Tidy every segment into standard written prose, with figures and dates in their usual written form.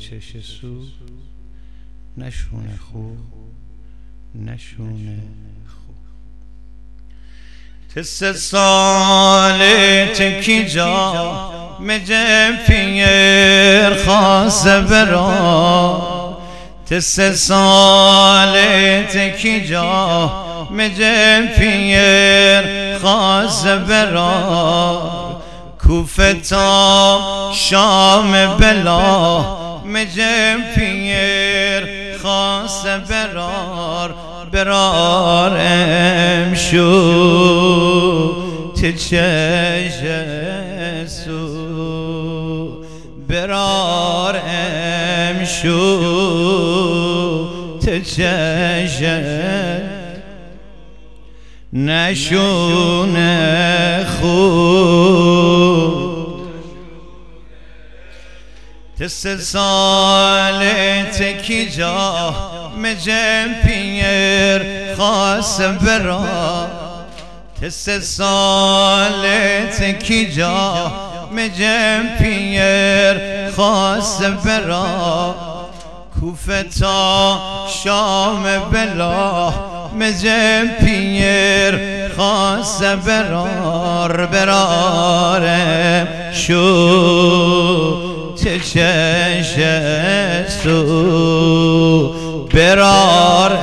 چش سو نشونه خوب نشونه خوب تسه ساله کی جا مجه پیر خاصه برا تسه ساله کی جا مجه پیر خاصه برا کوفه تا شام بلا مجه پیر خاصه برار امشو تچش سو برار امشو تچش نشونه خوب تسه ساله کی جا مجه پیر خاصه برا تسه ساله کی جا مجه پیر خاصه برا کوفه تا شام بلا مجه پیر خاصه برار شو چش سو برار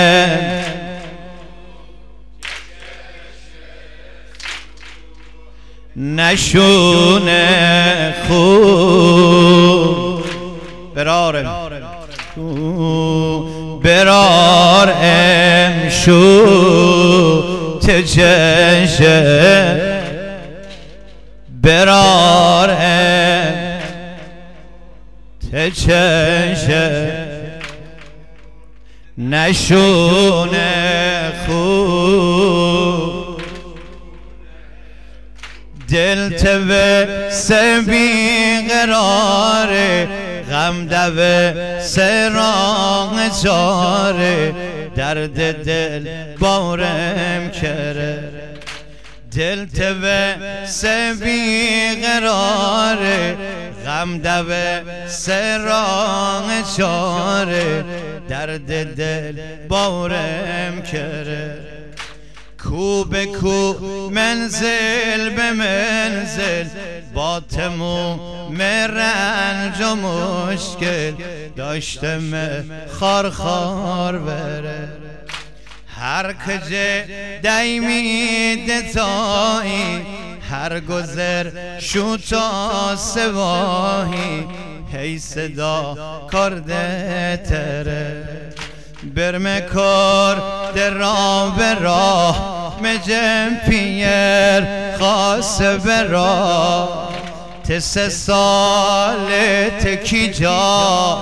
نشونه خوب برار شو چش برار تچش نشونه خوب دل تبه سبی قراره غم دوه سراغ چاره درد دل بارم کره دل تبه سبی قراره غم دوه سراغ چاره درد دل بارم کره کو به کو منزل به منزل با تموم رنج و مشکل داشتم خار بره هر کجه دیمی دتایی هر گذر شو تا سواهی هی صدا کرده تره برمه کرده را به راه مجم پیر خاصه برا تسه ساله کی جا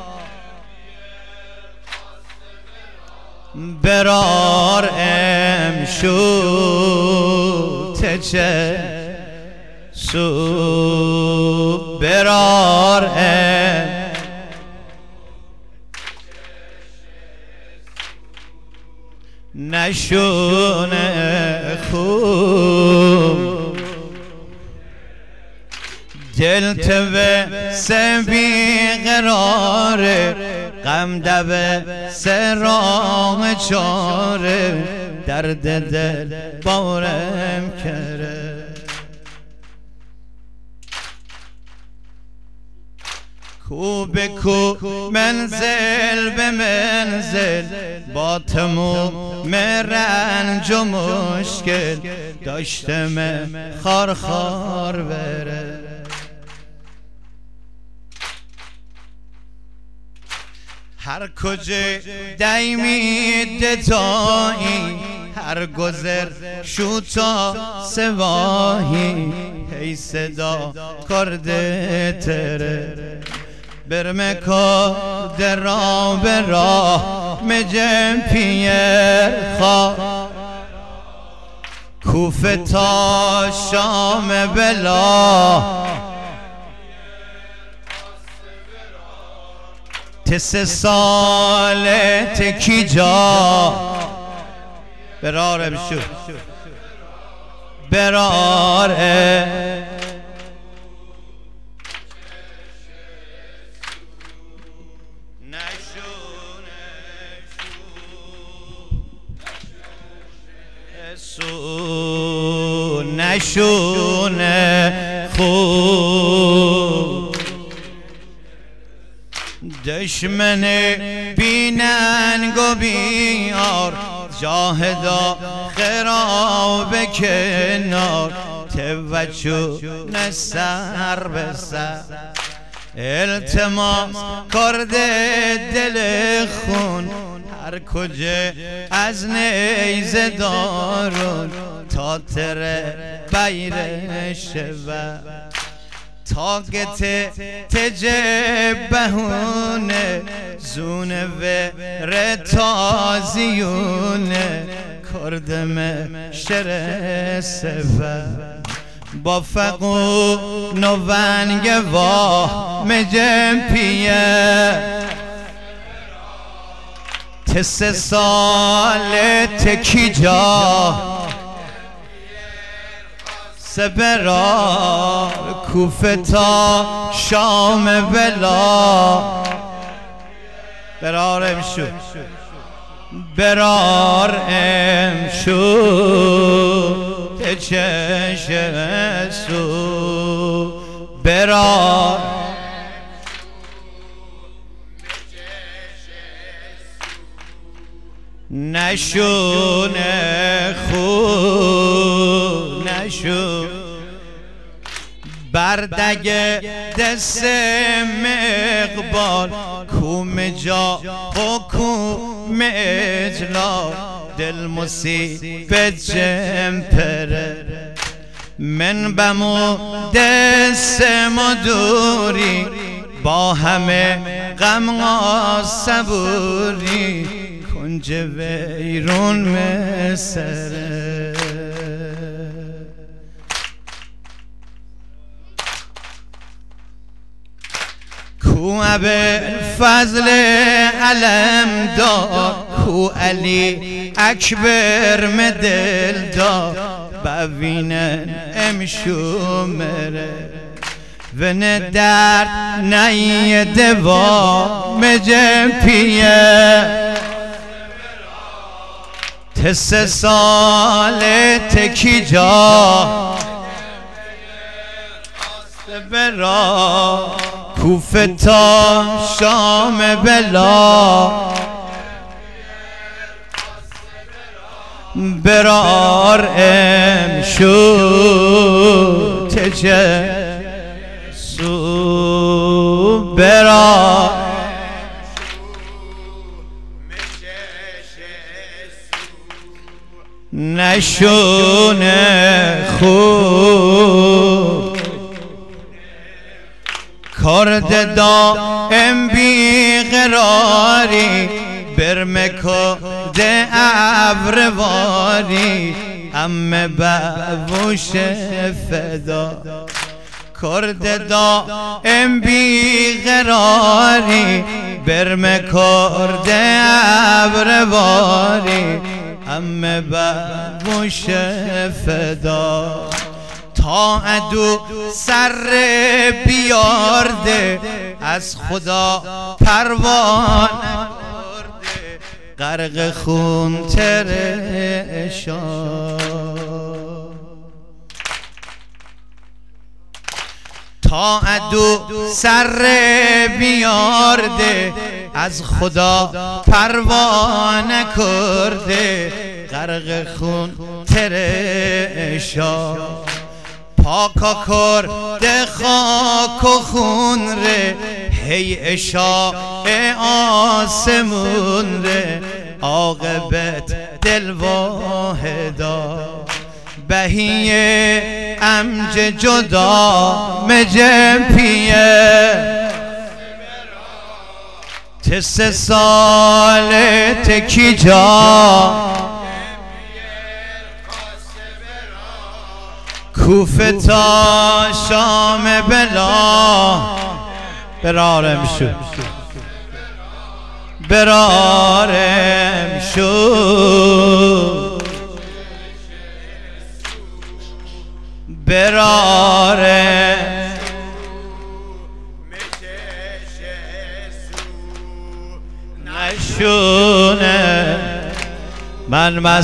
برار امشو تچه سو برار نشونه خوب دل تبه سبی قراره غم دوه سراغ چاره درد دل بارم کره کو به کو منزل به منزل با تموم رنج و مشکل داشتم خار بره هر کجا دیمی دتایی هر گذر شو تا سواهی هی صدا کرده تره برمه کرده را به راه مجم پیر خواه کوفه تا شام بلا تسه ساله کی جا براره بشو براره نشونه خوب دشمن بیننگ و بیار جاهدا خراب کنار توجه سر به سر التماس کرده دل خون هر کجا از نیزه دارون تا تره بیرش و تاگت تجبهونه زونه و رتازیونه کردم شرسه و با فقو نوونگ واه مجم پیه تس سال تکی جا سبرار کوفه تا شام بلا برار امشو برار امشو تچش سو برار نشونه خود نشو بردگ دست مقبال کوم جا و کوم اجلا دل مصیبت جمپره من بمو دست مدوری با همه غم و صبوری کنج ویرون مسره کو ابوالفضل علم دار کو علی اکبر مدل دار ببینن امشو مره و نه درد نه دوا مجم پیه تس سال تکی جا برا کوفه تا شام بلا برار امشو تجه سو برار نشونه خوب کرد دائم بیقراری برمکو ده ابرواری امه بوش فدا کرد دائم بیقراری برمکو ده ابرواری امه بوش فدا تا عدو سر بیارده از خدا پروا نکرده غرق خون ترشان تا عدو سر بیارده از خدا پروا نکرده غرق خون ترشان پاکا کرده خاک و خون ره هی اشاء آسمون ره عاقبت دل واحدا بهیه امج جدا مجم پیه تس سال تکی جا کوفه تا شام بلا برارم شو برارم شو برارم نشونه من